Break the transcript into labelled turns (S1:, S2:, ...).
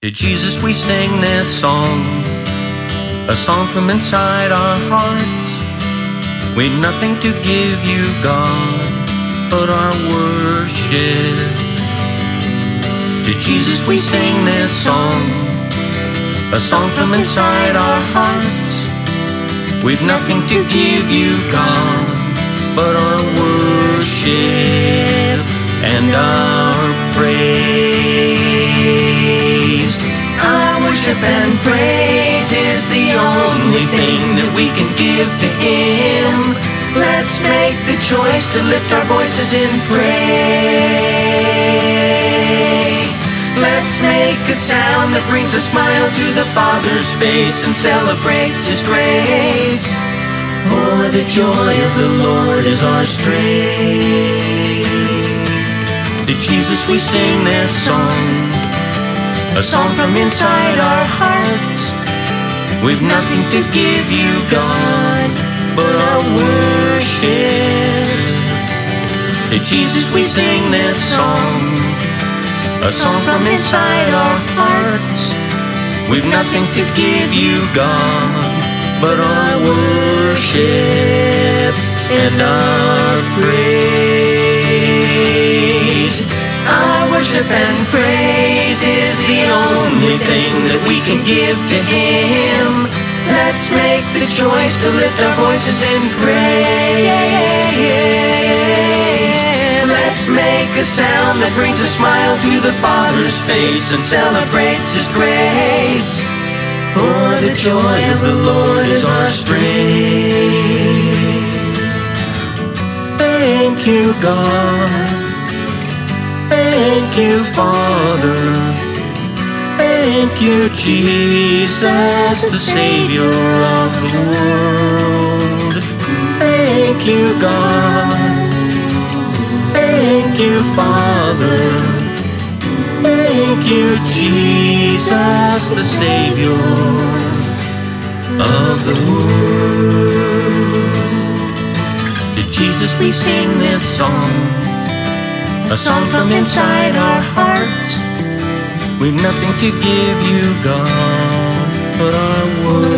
S1: To Jesus we sing this song, a song from inside our hearts. We've nothing to give you, God, but our worship. To Jesus we sing this song, a song from inside our hearts. We've nothing to give you, God, but our worship and our praise. Our worship and praise is the only thing that we can give to Him. Let's make the choice to lift our voices in praise. Let's make a sound that brings a smile to the Father's face and celebrates His grace. For the joy of the Lord is our strength. To Jesus we sing this song, a song from inside our hearts. We've nothing to give you, God, but our worship. To Jesus we sing this song, a song from inside our hearts. We've nothing to give you, God, but our worship and our praise. Our worship and praise is the only thing that we can give to Him. Let's make the choice to lift our voices in praise. Let's make a sound that brings a smile to the Father's face and celebrates His grace. For the joy of the Lord is our strength. Thank you, God. Thank you, Father. Thank you, Jesus, the Savior of the world. Thank you, God. Thank you, Father. Thank you, Jesus, the Savior of the world. To Jesus we sing this song, a song from inside our hearts. We've nothing to give you, God, but our worship.